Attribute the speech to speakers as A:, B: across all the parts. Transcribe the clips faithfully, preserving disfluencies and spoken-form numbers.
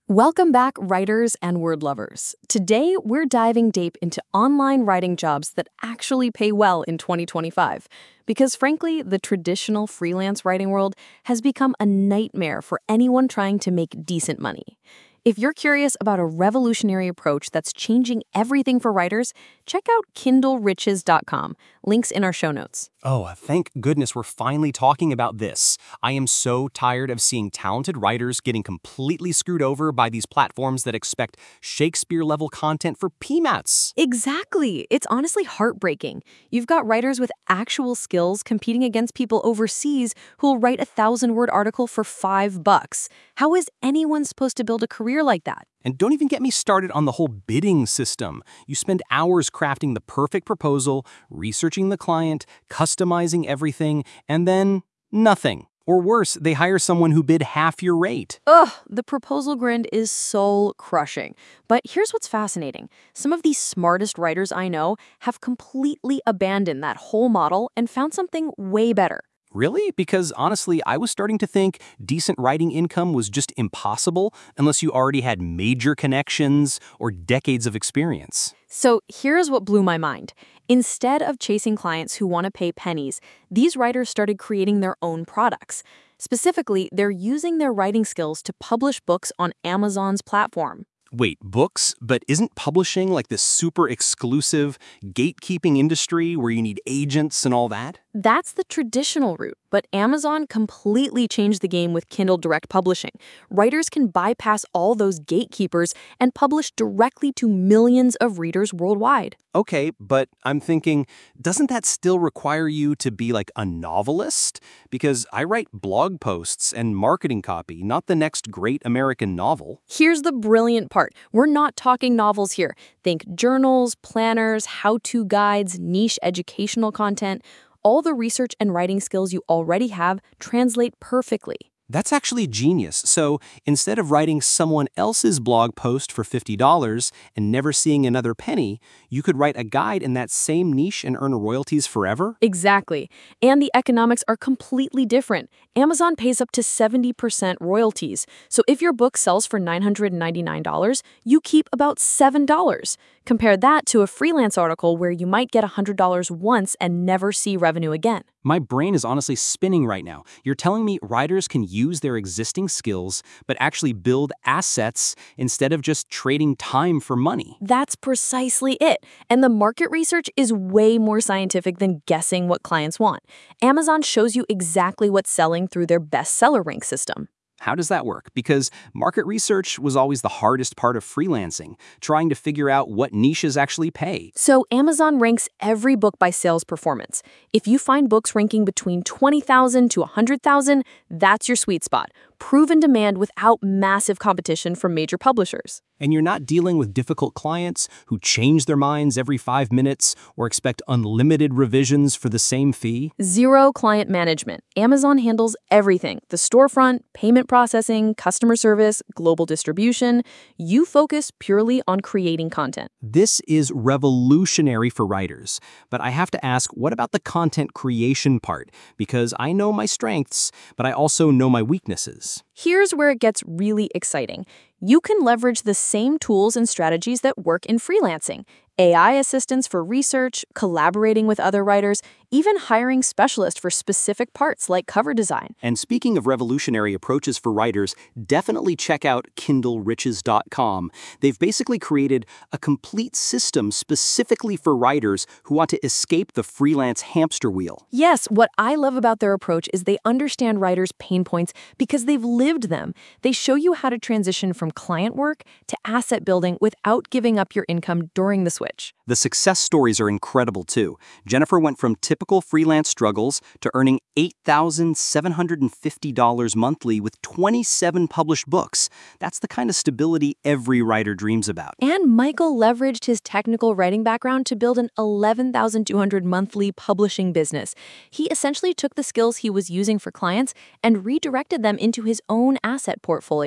A: Welcome back, writers and word lovers. Today, we're diving deep into online writing jobs that actually pay well in twenty twenty-five. Because frankly, the traditional freelance writing world has become a nightmare for anyone trying to make decent money. If you're curious about a revolutionary approach that's changing everything for writers, check out Kindle Riches dot com. Links in our show notes.
B: Oh, thank goodness we're finally talking about this. I am so tired of seeing talented writers getting completely screwed over by these platforms that expect Shakespeare-level content for peanuts.
A: Exactly. It's honestly heartbreaking. You've got writers with actual skills competing against people overseas who'll write a thousand-word article for five bucks. How is anyone supposed to build a career like that?
B: And don't even get me started on the whole bidding system. You spend hours crafting the perfect proposal, researching the client, customizing everything, and then nothing. Or worse, they hire someone who bid half your rate.
A: Ugh, the proposal grind is soul-crushing. But here's what's fascinating. Some of the smartest writers I know have completely abandoned that whole model and found something way better.
B: Really? Because honestly, I was starting to think decent writing income was just impossible unless you already had major connections or decades of experience.
A: So here's what blew my mind. Instead of chasing clients who want to pay pennies, these writers started creating their own products. Specifically, they're using their writing skills to publish books on Amazon's platform.
B: Wait, books? But isn't publishing like this super exclusive gatekeeping industry where you need agents and all that?
A: That's the traditional route, but Amazon completely changed the game with Kindle Direct Publishing. Writers can bypass all those gatekeepers and publish directly to millions of readers worldwide.
B: Okay, but I'm thinking, doesn't that still require you to be like a novelist? Because I write blog posts and marketing copy, not the next great American novel.
A: Here's the brilliant part. We're not talking novels here. Think journals, planners, how-to guides, niche educational content. All the research and writing skills you already have translate perfectly.
B: That's actually genius. So instead of writing someone else's blog post for fifty dollars and never seeing another penny, you could write a guide in that same niche and earn royalties forever?
A: Exactly. And the economics are completely different. Amazon pays up to seventy percent royalties. So if your book sells for nine hundred ninety-nine dollars, you keep about seven dollars. Compare that to a freelance article where you might get one hundred dollars once and never see revenue again.
B: My brain is honestly spinning right now. You're telling me writers can use their existing skills, but actually build assets instead of just trading time for money.
A: That's precisely it. And the market research is way more scientific than guessing what clients want. Amazon shows you exactly what's selling through their bestseller rank system.
B: How does that work? Because market research was always the hardest part of freelancing, trying to figure out what niches actually pay.
A: So Amazon ranks every book by sales performance. If you find books ranking between twenty thousand to one hundred thousand, that's your sweet spot. Proven demand without massive competition from major publishers.
B: And you're not dealing with difficult clients who change their minds every five minutes or expect unlimited revisions for the same fee?
A: Zero client management. Amazon handles everything. The storefront, payment processing, customer service, global distribution. You focus purely on creating content.
B: This is revolutionary for writers. But I have to ask, what about the content creation part? Because I know my strengths, but I also know my weaknesses.
A: Here's where it gets really exciting. You can leverage the same tools and strategies that work in freelancing. A I assistance for research, collaborating with other writers, even hiring specialists for specific parts like cover design.
B: And speaking of revolutionary approaches for writers, definitely check out Kindle Riches dot com. They've basically created a complete system specifically for writers who want to escape the freelance hamster wheel.
A: Yes, what I love about their approach is they understand writers' pain points because they've lived them. They show you how to transition from client work to asset building without giving up your income during the switch.
B: The success stories are incredible too. Jennifer went from typical freelance struggles to earning eight thousand seven hundred fifty dollars monthly with twenty-seven published books. That's the kind of stability every writer dreams about.
A: And Michael leveraged his technical writing background to build an eleven thousand two hundred dollars monthly publishing business. He essentially took the skills he was using for clients and redirected them into his own asset portfolio.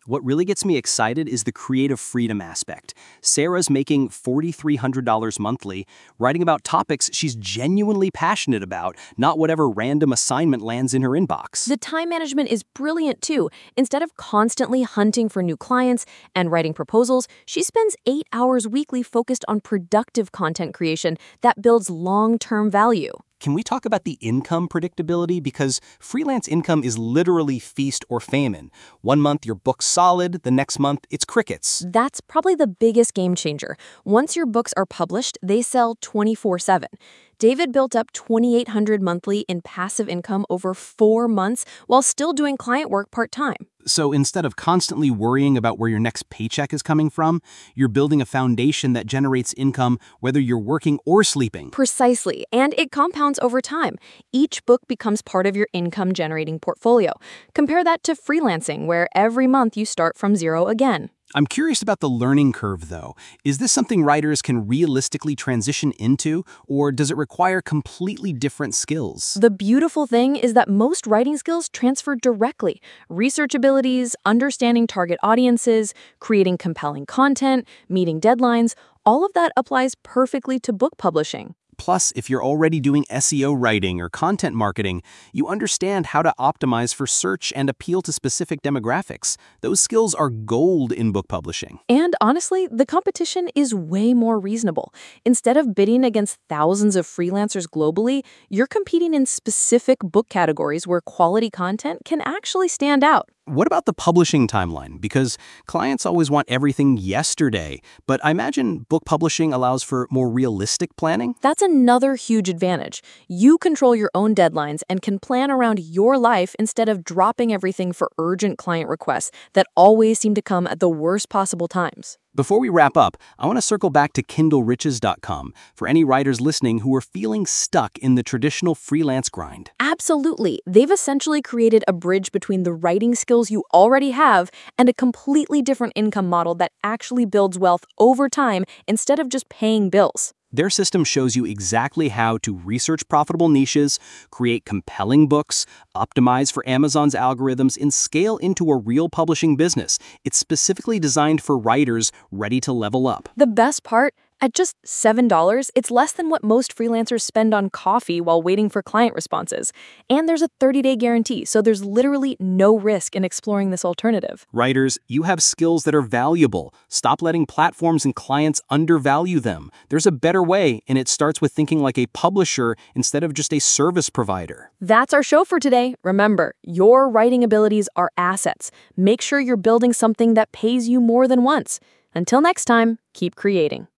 B: What really gets me excited is the creative freedom aspect. Sarah's making four thousand three hundred dollars monthly, writing about topics she's genuinely passionate about, not whatever random assignment lands in her inbox.
A: The time management is brilliant too. Instead of constantly hunting for new clients and writing proposals, she spends eight hours weekly focused on productive content creation that builds long-term value.
B: Can we talk about the income predictability? Because freelance income is literally feast or famine. One month your book's solid, the next month it's crickets.
A: That's probably the biggest game changer. Once your books are published, they sell twenty-four seven. David built up twenty-eight hundred dollars monthly in passive income over four months while still doing client work part-time.
B: So instead of constantly worrying about where your next paycheck is coming from, you're building a foundation that generates income whether you're working or sleeping.
A: Precisely, and it compounds over time. Each book becomes part of your income-generating portfolio. Compare that to freelancing, where every month you start from zero again.
B: I'm curious about the learning curve, though. Is this something writers can realistically transition into, or does it require completely different skills?
A: The beautiful thing is that most writing skills transfer directly. Research abilities, understanding target audiences, creating compelling content, meeting deadlines, all of that applies perfectly to book publishing.
B: Plus, if you're already doing S E O writing or content marketing, you understand how to optimize for search and appeal to specific demographics. Those skills are gold in book publishing.
A: And honestly, the competition is way more reasonable. Instead of bidding against thousands of freelancers globally, you're competing in specific book categories where quality content can actually stand out.
B: What about the publishing timeline? Because clients always want everything yesterday, but I imagine book publishing allows for more realistic planning?
A: That's another huge advantage. You control your own deadlines and can plan around your life instead of dropping everything for urgent client requests that always seem to come at the worst possible times.
B: Before we wrap up, I want to circle back to Kindle Riches dot com for any writers listening who are feeling stuck in the traditional freelance grind.
A: Absolutely. They've essentially created a bridge between the writing skills you already have and a completely different income model that actually builds wealth over time instead of just paying bills.
B: Their system shows you exactly how to research profitable niches, create compelling books, optimize for Amazon's algorithms, and scale into a real publishing business. It's specifically designed for writers ready to level up.
A: The best part? At just seven dollars, it's less than what most freelancers spend on coffee while waiting for client responses. And there's a thirty-day guarantee, so there's literally no risk in exploring this alternative.
B: Writers, you have skills that are valuable. Stop letting platforms and clients undervalue them. There's a better way, and it starts with thinking like a publisher instead of just a service provider.
A: That's our show for today. Remember, your writing abilities are assets. Make sure you're building something that pays you more than once. Until next time, keep creating.